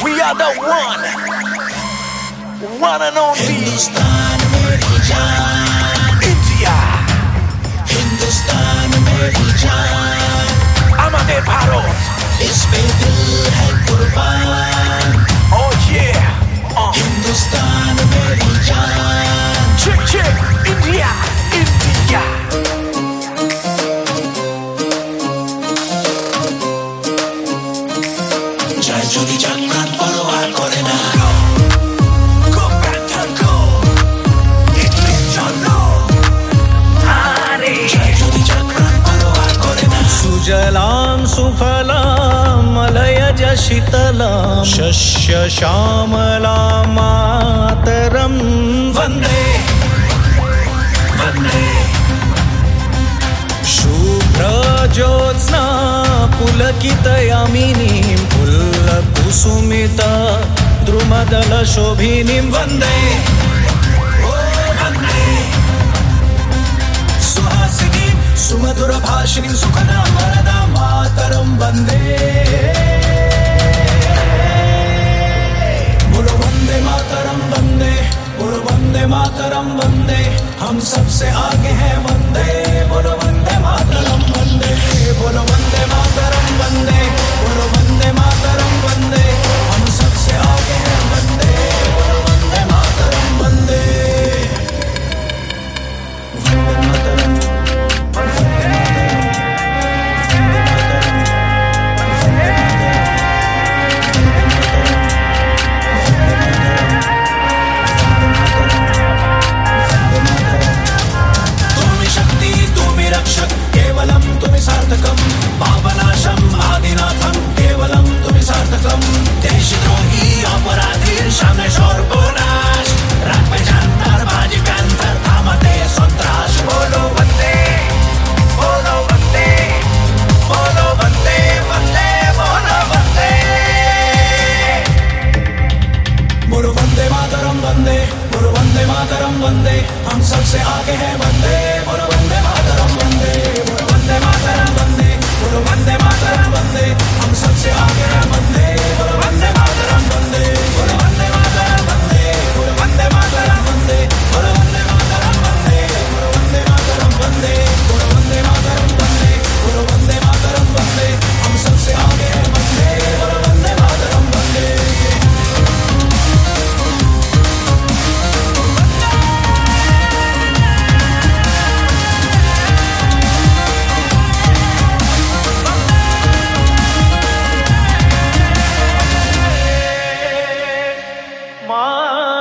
We are the one and only Hindustan मेरी जान, India. Hindustan मेरी जान, हमारे भारत. इस पे दिल है कुर्बान. Oh yeah. हिंदुस्तान मेरी जान. Check. India. জয় যদি জানপ্রাণ পরোয়া করে না. Go back and go. English chalo. Hare. জয় যদি জানপ্রাণ পরোয়া করে না. सुजलां सुफलां मलयज शीतलां शस्य श्यामलां मातरं वन्दे वन्दे शुभ्रज्योत्स्ना पुलकितयामिनीं फुल्लकुसुमिता द्रुमदलशोभिनीं वन्दे वन्दे सुहासिनीं सुमधुरभाषिणीं सुखदां वरदां मातरं वन्दे. बोलो वन्दे मातरं वन्दे, बोलो वन्दे मातरं वन्दे, हम सबसे आगे हैं वन्दे. बोलो वन्दे मातरं वन्दे, बोलो वन्दे मातरं वन्दे, बोलो वन्दे मातरं वन्दे, हम सबसे आगे हैं वन्दे. बोलो वन्दे मातरं वन्दे, वन्दे मातरं. केवलं तुमि सार्थकं पापनाशं आदिनाथं केवलं तुमि सार्थकं देशद्रोही अपराधी सामने सर्वनाश रात पे जानदार बाजी पैंथर थामते संत्रास बोलो वंदे बोलो वंदे बोलो वंदे वंदे बोलो वंदे बोलो वंदे मातरम वंदे बोलो वंदे मातरम वंदे हम सबसे आगे हैं वंदे बोलो वंदे मातरम वंदे बोलो वंदे मातरम वंदे बोलो वंदे मातरम वंदे हम सबसे आगे हैं वंदे बोलो वंदे मातरम वंदे बोलो वंदे मातरम वंदे बोलो वंदे मातरम वंदे बोलो वंदे मातरम वंदे बोलो वंदे मातरम वंदे बोलो वंदे मातरम वंदे बोलो वंदे मातरम वंदे हम सबसे आगे हैं वंदे बोलो वंदे मातरम वंदे. माँ